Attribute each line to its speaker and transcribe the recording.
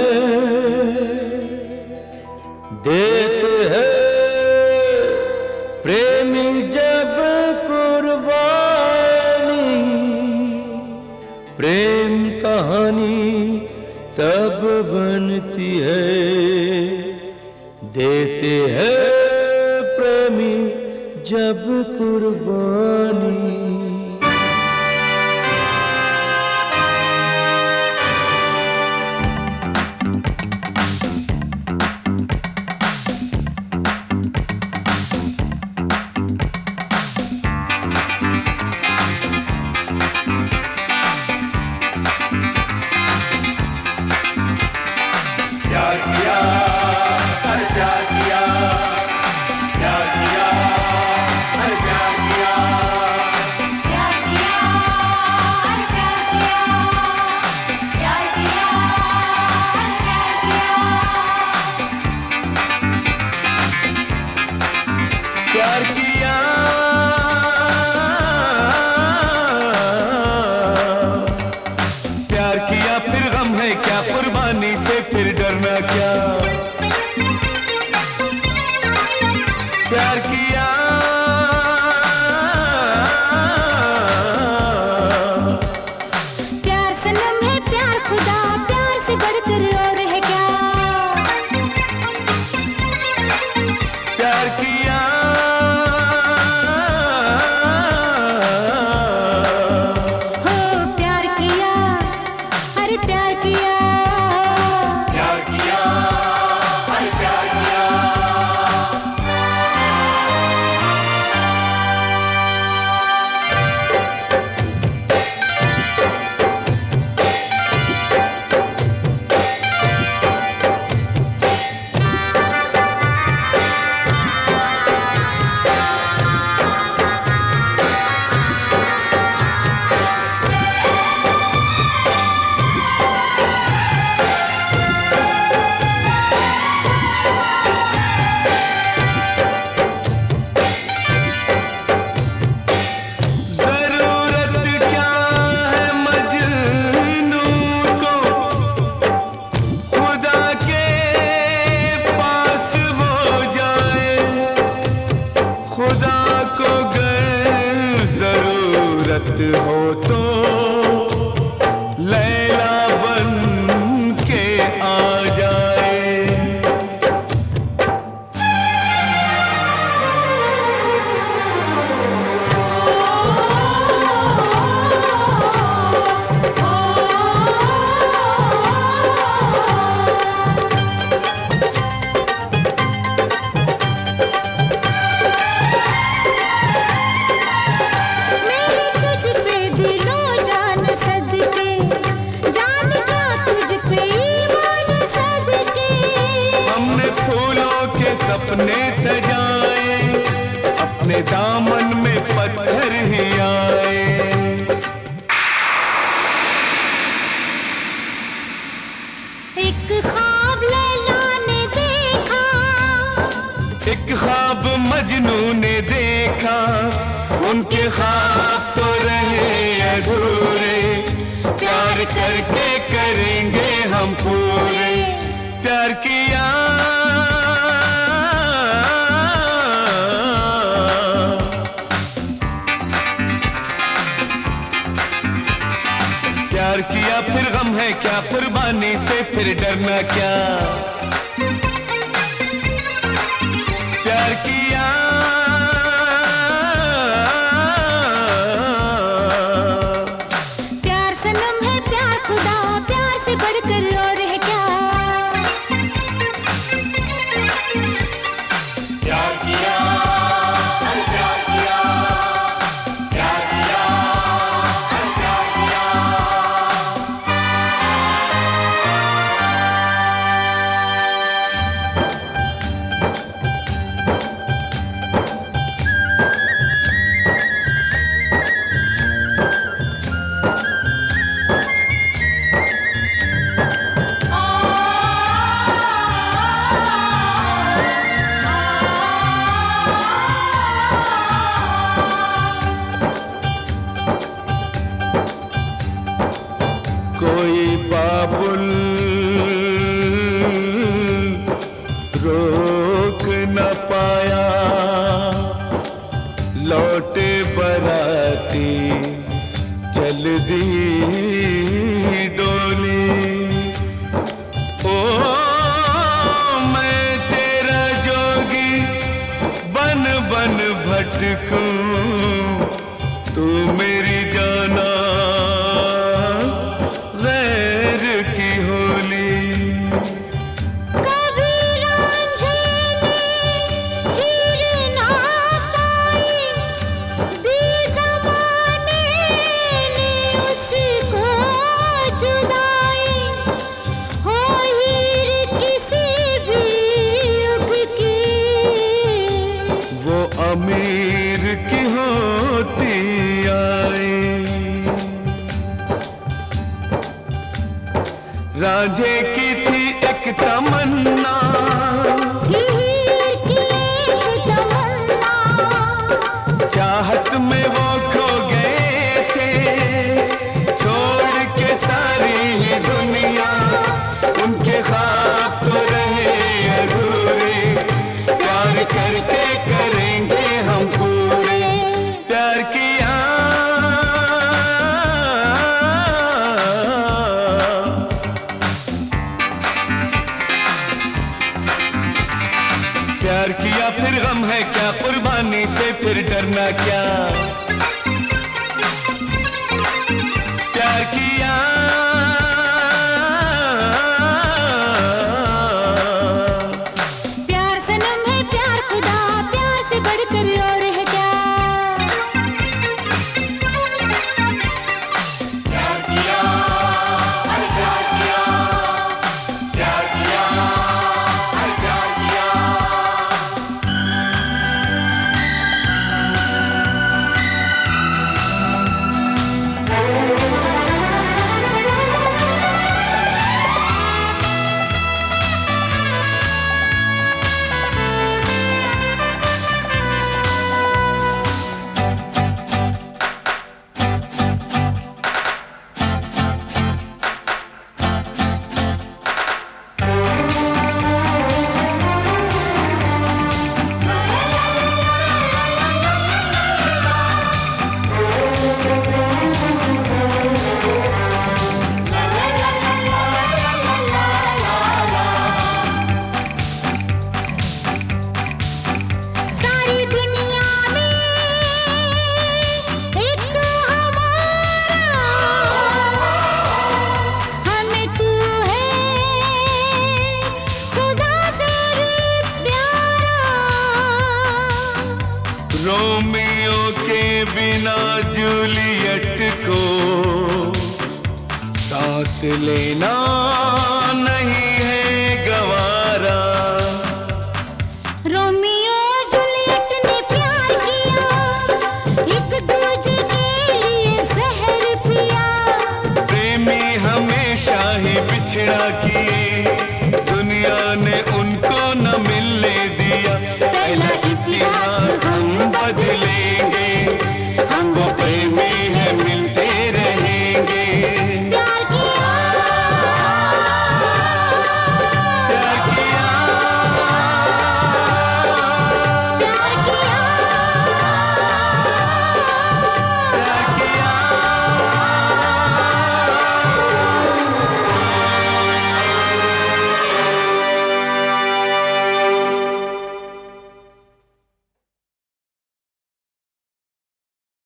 Speaker 1: देते हैं प्रेमी जब कुर्बानी, प्रेम कहानी तब बनती है। देते हैं प्रेमी जब कुर्बानी।
Speaker 2: प्यार किया, अरे प्यार किया, प्यार किया, अरे प्यार किया,
Speaker 3: प्यार किया, अरे प्यार किया, प्यार किया, अरे प्यार किया।
Speaker 1: प्यार किया, प्यार किया फिर गम है क्या, कुर्बानी से फिर डरना क्या। प्यार किया,
Speaker 3: प्यार सनम है प्यार खुदा, प्यार से बढ़कर और है क्या।
Speaker 1: प्यार किया,
Speaker 3: हो प्यार किया, अरे प्यार किया।
Speaker 2: प्यार किया, अरे प्यार किया।
Speaker 1: जरूरत क्या है मजनू को, खुदा के पास वो जाए। खुदा को गर जरूरत हो तो लैला बन के आ जाए।
Speaker 3: मेरी तुझ पे दिलो जान सदके, जान का तुझ पे ईमान सदके।
Speaker 1: हमने फूलों के सपने सजाए, अपने दामन में पत्थर ही आए।
Speaker 3: एक ख्वाब लैला ने देखा,
Speaker 1: एक ख्वाब मजनू ने देखा, उनके ख्वाब तो रहे अधूरे। प्यार करके करेंगे हम पूरे। प्यार किया, प्यार किया फिर गम है क्या, कुर्बानी से फिर डरना क्या। प्यार किया,
Speaker 3: प्यार सनम है प्यार खुदा, प्यार से बढ़कर और है क्या।
Speaker 2: प्यार किया, अरे प्यार किया, प्यार किया, अरे प्यार किया।
Speaker 1: रोक न पाया, लौटे बराती चल दी डोली। ओ मैं तेरा जोगी बन बन भटकूं, तू मेरी जाना गैर की होली।
Speaker 3: कभी रांझे ने हीर ना पाई, दी ज़माने ने उसको जुदाई। हो हीर किसी भी युग की,
Speaker 1: वो अमीर की होती आई। रांझे की थी एक तमन्ना,
Speaker 3: हीर की एक तमन्ना।
Speaker 1: चाहत में वो खो गए थे, छोड़ के सारी ही दुनिया। उनके ख्वाब तो रहे अधूरे, प्यार करके करेंगे हम पूरे। प्यार किया, प्यार किया फिर गम है क्या, कुर्बानी से फिर डरना क्या। प्यार किया,
Speaker 3: प्यार सनम है प्यार खुदा, प्यार से बढ़कर और है क्या।
Speaker 2: प्यार किया, अरे प्यार किया, प्यार किया, अरे प्यार किया।
Speaker 3: सारी दुनिया में एक हमारा, हमें तू है खुदा से भी प्यारा।
Speaker 1: रोमियो के बिना जूलियट को सांस लेना नहीं है गवारा।
Speaker 3: रोमियो जूलियट ने प्यार किया, एक दूजे के लिए जहर पिया।
Speaker 1: प्रेमी हमेशा ही बिछड़ा किए, दुनिया ने उनको न मिलने दिया। पहला इतिहास हम बदले